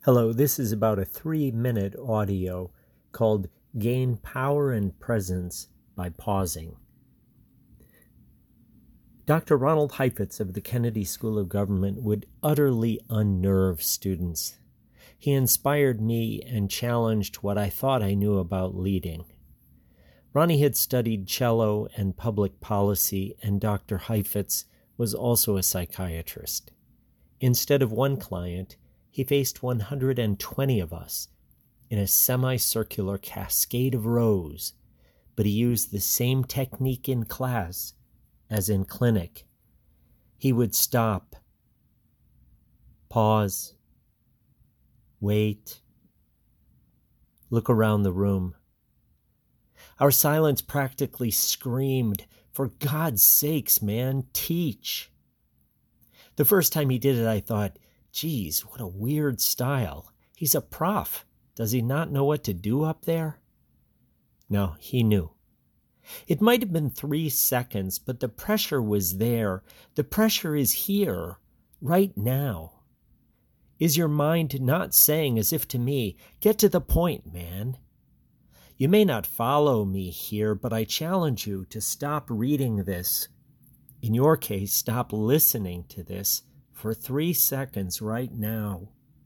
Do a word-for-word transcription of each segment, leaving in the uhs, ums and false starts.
Hello, this is about a three-minute audio called Gain Power and Presence by Pausing. Doctor Ronald Heifetz of the Kennedy School of Government would utterly unnerve students. He inspired me and challenged what I thought I knew about leading. Ronnie had studied cello and public policy, and Doctor Heifetz was also a psychiatrist. Instead of one client, he faced one hundred twenty of us in a semicircular cascade of rows, but he used the same technique in class as in clinic. He would stop, pause, wait, look around the room. Our silence practically screamed, "For God's sakes, man, teach." The first time he did it, I thought, geez, what a weird style. He's a prof. Does he not know what to do up there? No, he knew. It might have been three seconds, but the pressure was there. The pressure is here, right now. Is your mind not saying, as if to me, get to the point, man? You may not follow me here, but I challenge you to stop reading this. In your case, stop listening to this for three seconds right now.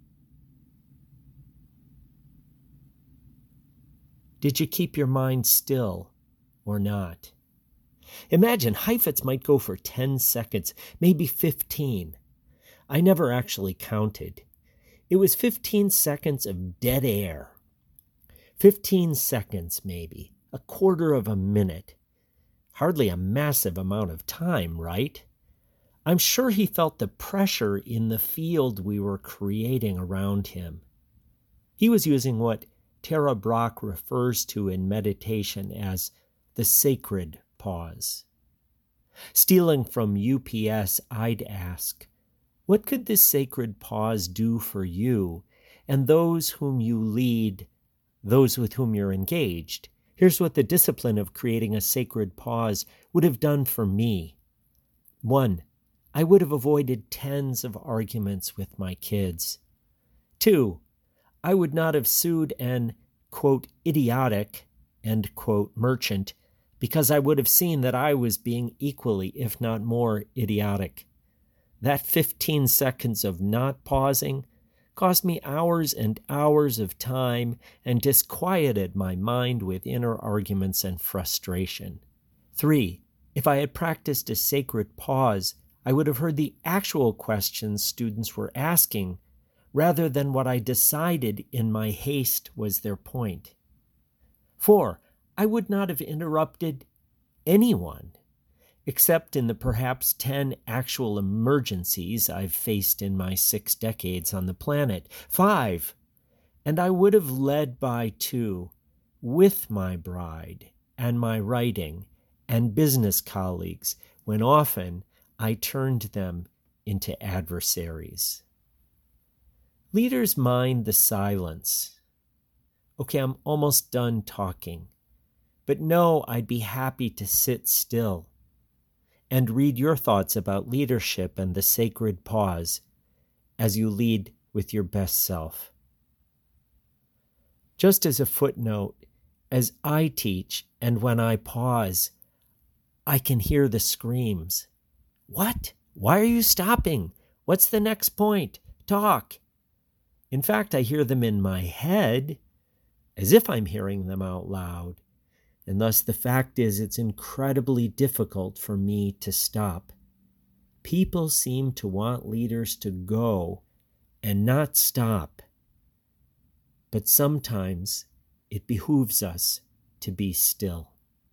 Did you keep your mind still or not? Imagine Heifetz might go for ten seconds, maybe fifteen. I never actually counted. It was fifteen seconds of dead air. fifteen seconds, maybe, a quarter of a minute. Hardly a massive amount of time, right? I'm sure he felt the pressure in the field we were creating around him. He was using what Tara Brach refers to in meditation as the sacred pause. Stealing from U P S, I'd ask, what could this sacred pause do for you and those whom you lead, those with whom you're engaged? Here's what the discipline of creating a sacred pause would have done for me. One, I would have avoided tens of arguments with my kids. Two, I would not have sued an, quote, idiotic, end quote, merchant, because I would have seen that I was being equally, if not more, idiotic. That fifteen seconds of not pausing cost me hours and hours of time and disquieted my mind with inner arguments and frustration. Three, if I had practiced a sacred pause, I would have heard the actual questions students were asking, rather than what I decided in my haste was their point. Four, I would not have interrupted anyone, except in the perhaps ten actual emergencies I've faced in my six decades on the planet. Five, and I would have led by two, with my bride and my writing and business colleagues, when often I turned them into adversaries. Leaders mind the silence. Okay, I'm almost done talking, but no, I'd be happy to sit still and read your thoughts about leadership and the sacred pause as you lead with your best self. Just as a footnote, as I teach and when I pause, I can hear the screams. What? Why are you stopping? What's the next point? Talk. In fact, I hear them in my head, as if I'm hearing them out loud. And thus the fact is it's incredibly difficult for me to stop. People seem to want leaders to go and not stop. But sometimes it behooves us to be still.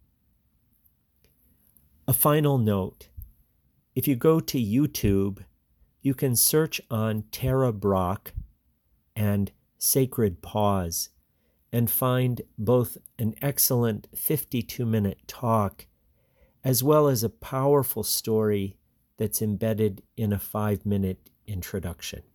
A final note. If you go to YouTube, you can search on Tara Brach and Sacred Pause and find both an excellent fifty-two minute talk as well as a powerful story that's embedded in a five minute introduction.